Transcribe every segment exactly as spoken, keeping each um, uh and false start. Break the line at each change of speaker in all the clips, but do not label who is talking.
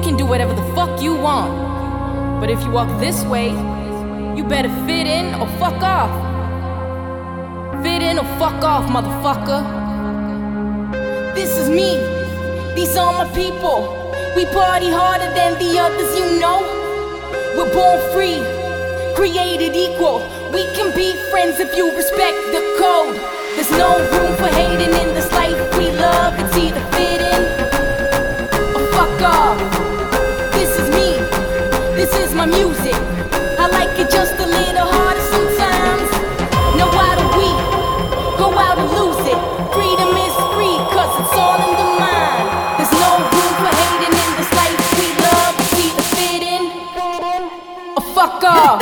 can do whatever the fuck you want. But if you walk this way, you better fit in or fuck off. Fit in or fuck off, motherfucker. This is me, these are my people. We party harder than the others, you know. We're born free, created equal. We can be friends if you respect the code. There's no room for hating in this life we love. It's either fit in or fuck off. This is me, this is my music. I like it just a little harder sometimes. Now why do we go out and lose it? Freedom is free, cause it's all in the mind. There's no room for hating in this life we love. It's either fit in or fuck off.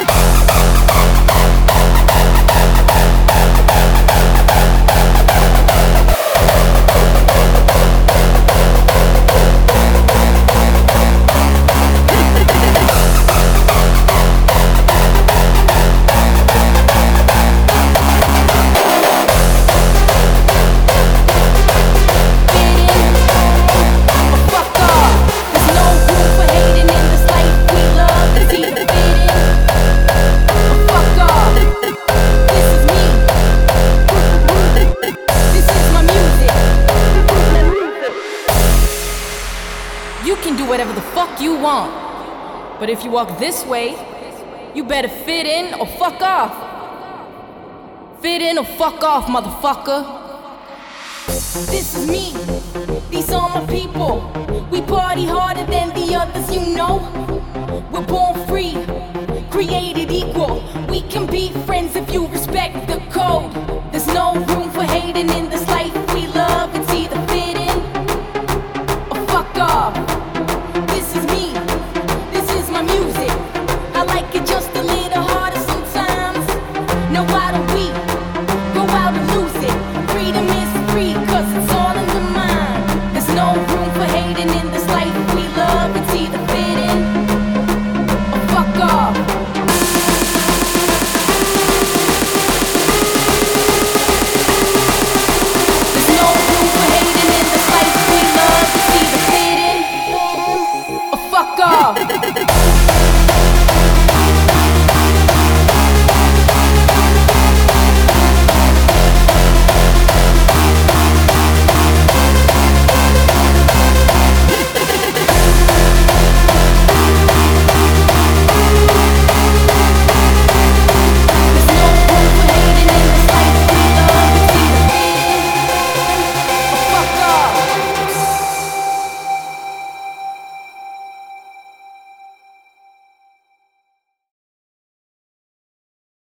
You can do whatever the fuck you want. But if you walk this way, you better fit in or fuck off. Fit in or fuck off, motherfucker. This is me, these are my people. We party harder than the others, you know. We're born free, created equal. We can be friends if you respect the code. There's no room for hating in this life we love. It's either fit in or fuck off. This is me, this is my music. I like it just a little harder sometimes. Now why do we go out and lose it? Freedom is free, cause it's all in the mind. There's no room for hating in this life we love. It's either fit in or fuck off. There's no room for hating in this life we love. It's either fit in or fuck off.